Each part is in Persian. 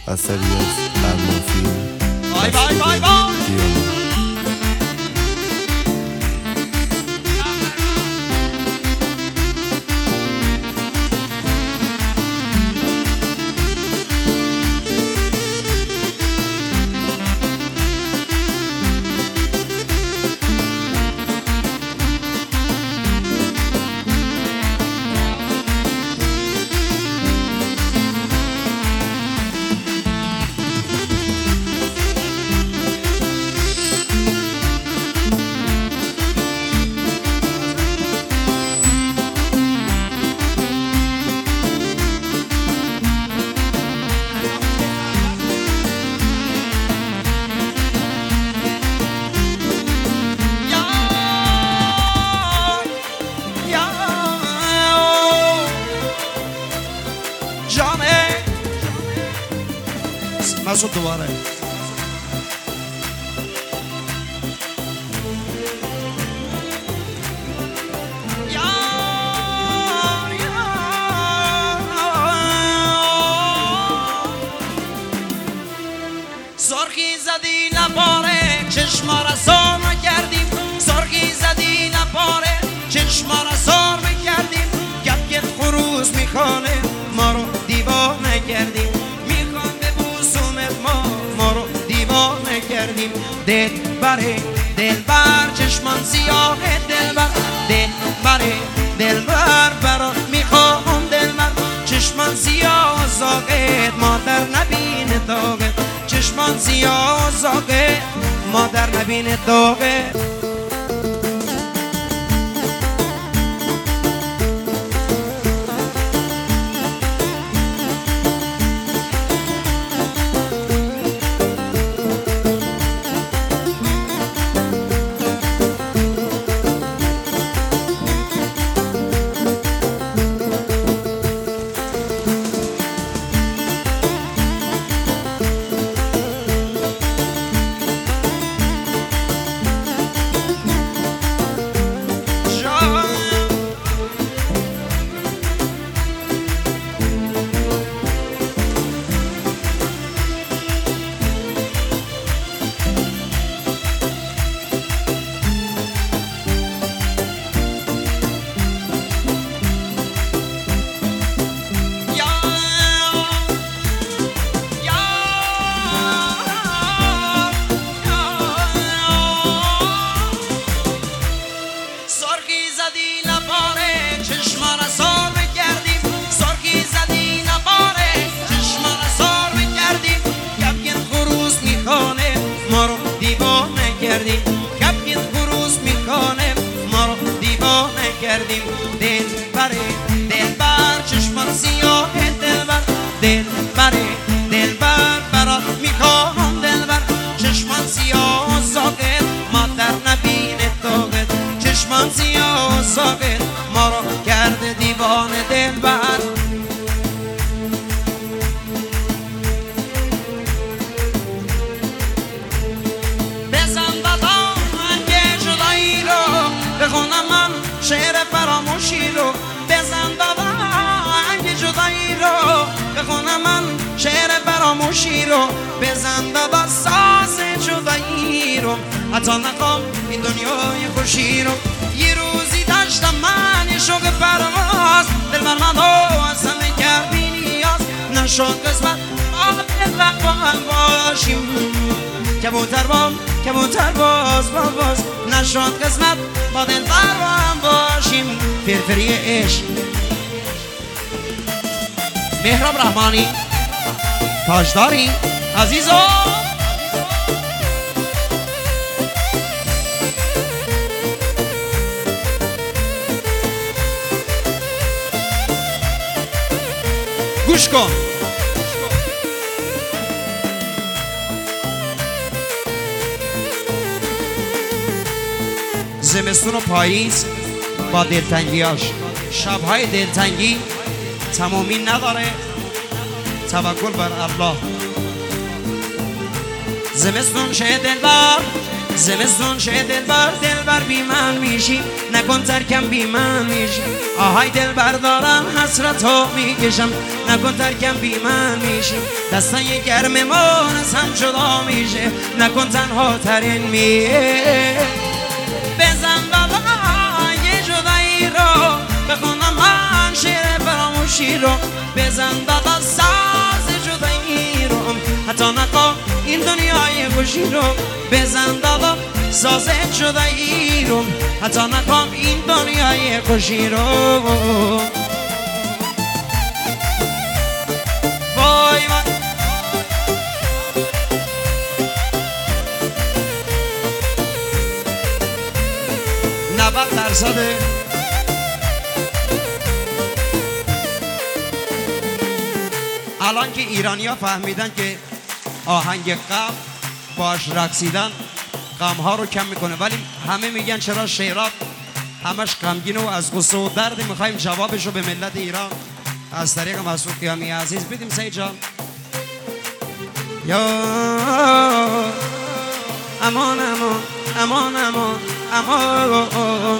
اثری از المافی بای بای بای بای. مسعود دوباره سرخی زدی لباره چشما را سار نکردیم، سرخی زدی لباره چشما را سار نکردیم، گپ خروس میخوانه ما رو دیوانه کردیم، میخوان به بوسومت ما رو دیوانه کردیم. دلبره دلبر چشمان سیاه دلبر، دلبره دلبر برات میخوام دلبر، چشمان سیاه زاغت مادر نبینه داغت، چشمان سیاه زاغت مادر نبینه داغت. کپین خروس میکنه ما رو دیوانه کردیم. دلبره دلبر چشمان سیاه دلبر، دلبره دلبر برات میخوام دلبر، چشمان سیاه ساقت مادر نبینه داغت، چشمان سیاه ساقت ما رو کرده دیوانه دلبر. بخونم من شعر فراموشی رو، بزن بابا انگ جدایی رو، بخونم من شعر فراموشی رو، بزن بابا ساز جدایی رو، حتی نخوام این دنیای خوشی رو. یه روزی داشتم من یه شوق پرواز، دل من از همه کردی نیاز، نشد قسمت با باشیم، کبوتر باز نشد قسمت با دل هم باشیم. فرفری عشق مهراب رحمانی تاجداری عزیزو. گوش کن زمستون و پاییز با دلتنگیاش، شبهای دلتنگی تمامی نداره، توکل بر الله. زمستون شه دلبر زمستون شه دلبر بی من میشی، نکن ترکم بی من میشی. آهای دلبر دارم حسرتو میکشم، نکن ترکم بی من میشی. دستای گرم ما از هم جدا میشه، نکن تنها ترین میه. بزن بابا یه جدایی رو، بخونم من شعر فراموشی رو. بزن بابا ساز جدایی رو، حتی نکن این دنیای خوشی رو. بزن بابا ساز جدایی رو، حتی نکن این دنیای خوشی رو. وای وای 90% الان که ایرانی ها فهمیدن که آهنگ غم باش رقصیدن غم ها رو کم میکنه، ولی همه میگن چرا شعرات همش غمگین و از غصه و درد. میخوایم جوابش رو به ملت ایران از طریق مسعود قیامی عزیز بدیم. سعید جان یا امان امان امان امان امان.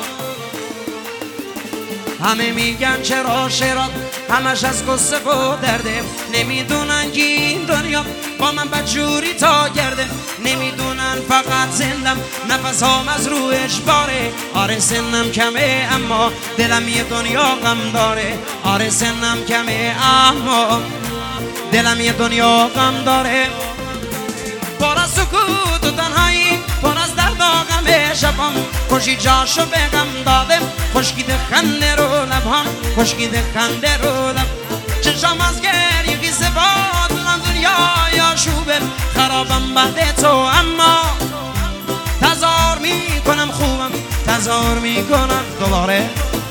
همه میگن چرا شعرات همش از قصه و درده، نمیدونن که این دنیا با من بدجوری تا گرده. نمیدونن فقط زندم نفسام از رو اجباره. آره سنم کمه اما دلم یه دنیا غم داره. آره سنم کمه اما دلم یه دنیا غم داره. پر از سکوت و تنهایی، پر از درد و غم شبم، خوشی جاشو به غم دادم. خشکیده خنده رو لبام، خشکیده خنده رو لب. چشم از گریه قصه باد، دلم دنیای آشوبه. خرابم بعد تو اما تظاهر میکنم خوبم، تظاهر میکنم دوباره.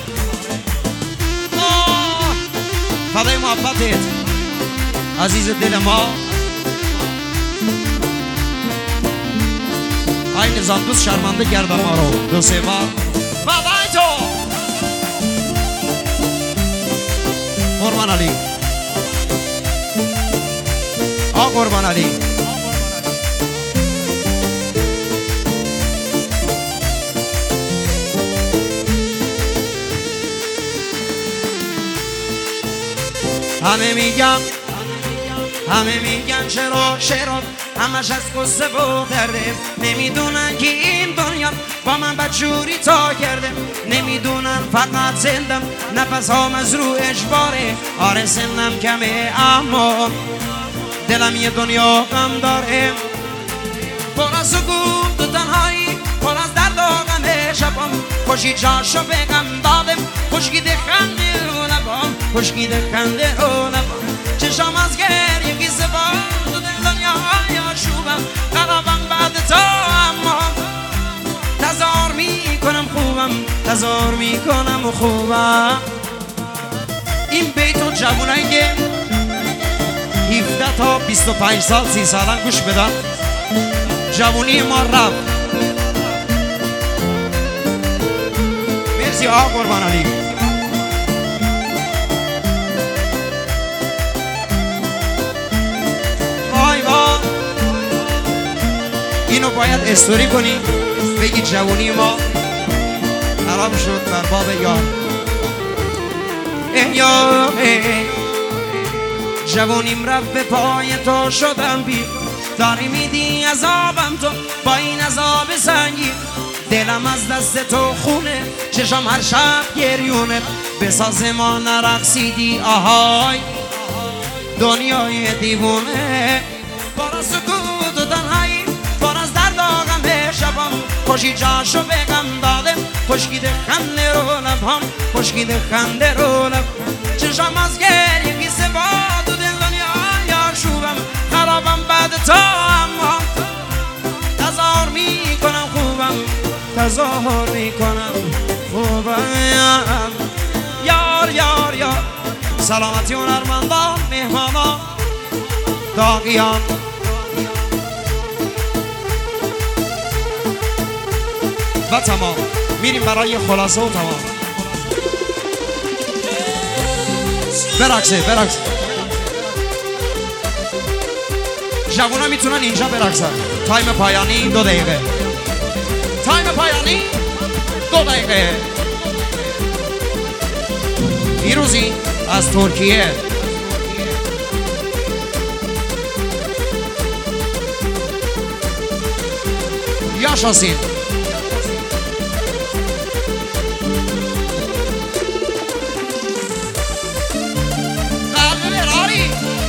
فدای محبتت عزیز دل ما. ای نظام دوست شرمنده گردم ما رو دو سه بار. فدای تو قربان علی، قربان علی. همه میگن چرا شعرات همش از قصه و درده. نمیدونن که این دنیا با من بدجوری تا کرده. نمیدونن فقط زندم نفسام از رو اجباره. آره سنم کمه اما دلم یه دنیا غم داره. پر از سکوت و تنهایی، پر از درد و غم شبم، خوشی جاشو به غم دادم. خشکیده خنده رو لبام، خشکیده خنده رو لبام. چشم از گریه قصه باد و دل دنیای آشوبم. خرابم بعد تو اما تظاهر میکنم خوبم، تظاهر میکنم خوبم. این بیتو جوونایی که 17 تا 25 سال 30 سالن گوش بدن. جوونی ما رفت. مرسی قربان علی. اینو باید استوری کنی بگی جوانی ما خراب شد بر باب یار. جوانیم رفت به پای تو شدم بی. داری میدی عذابم تو با این عذاب سنگی. دلم از دست تو خونه، چشم هر شب گریونه. بساز ما نرقصیدی آهای دنیای دیوونه. پر از سکوت و تنهایی، پر از درد و غم شبم، خوشی جاشو به غم دادم. خشکیده خنده رو لبام، خشکیده خنده رو لب. چشم از گریه قصه باد و دل دنیای آشوبم. خرابم بعد تو اما تظاهر میکنم خوبم، تظاهر میکنم خوبم. یار یار یار سلامتی هنرمندان، مهمانان، داغیان. و تمام میریم برای خلاصه و تمام. برقصه جوونا میتونن اینجا برقصن. تایم پایانی 2 دقیقه. تایم پایانی 2 دقیقه. پیروزی از ترکیه. yaşasın. Kalbi ver Ali.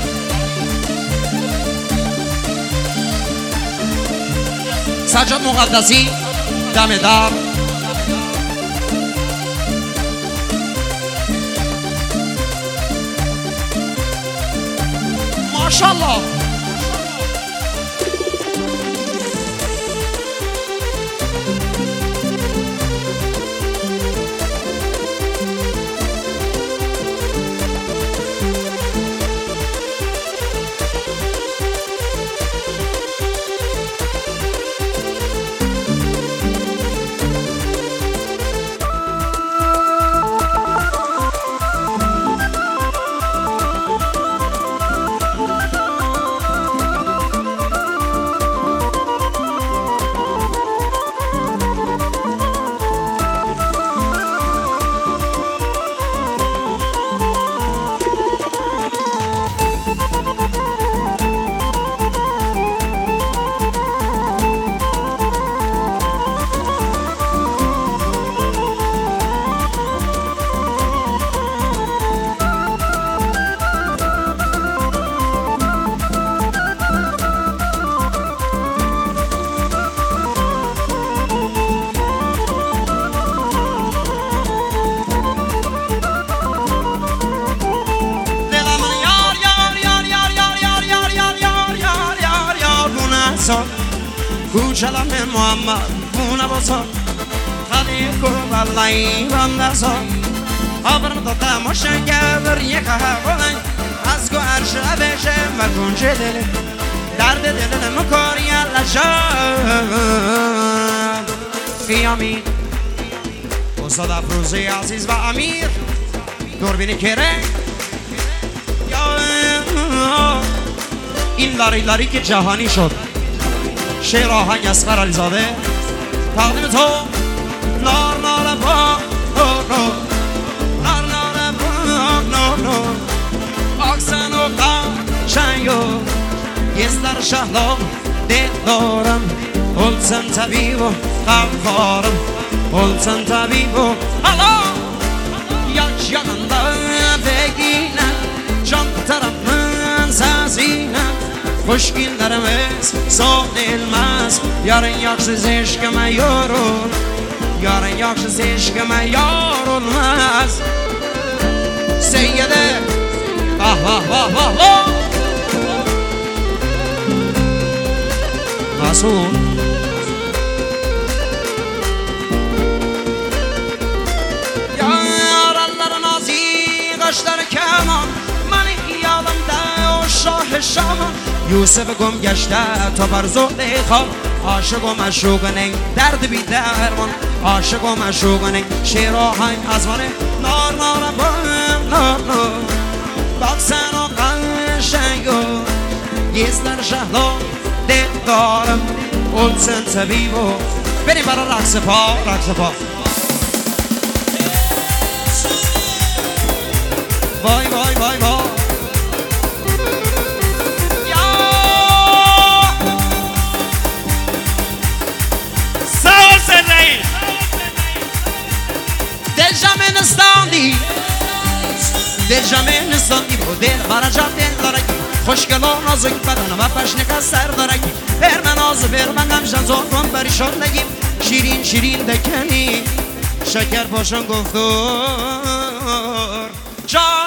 Sajjad Muqaddasi Damedar. Maşallah. Kucalam Muhammad buna basar Khalil kurballayı bandasar Haberim da tamoşa gelir yekaha kolay Az go arşa beşe ve kunce dili Derde dilini mukar yalaşar Fiyami Ustad Afruzi Aziz ve Amir Durbini kerek این لاری که جهانی شد شعر آهنگ اصغر علیزاده تقدیم تو نار نار باق نار نار باق آکسن و قشنگ و یزدر شهلا دل دارم اولسن طبیب و غمخارم اولسن طبیب و حالا یک yanında beklenen can tarafın sazine Hoş günlerimiz son ilmez Yarın yaksız eşkime yorul Yarın yaksız eşkime yorulmaz Seyyede Vah vah vah vah vah Nasıl? Yaralların aziz kaşları keman Mani yalımda o şah şaman یوسف گم گشته تا بر زلیخا عاشق و مشوقنه درد بی درمان عاشق و مشوقنه شعر آهنگ از من نار نار نار نار باکسن و قشنگ و یزدر شهلا دل دارم اولسن طبیب و بریم برای رقص پا رقص پا وای وای وای وای دل جمعه نستاندی و دل برجب دل دارگی خوشگل و نازک بدن و پشنک از سر دارگی بر من آزه بر من همشن زفرم پریشان نگیم شیرین شیرین دکنی شکر پاشن گفتور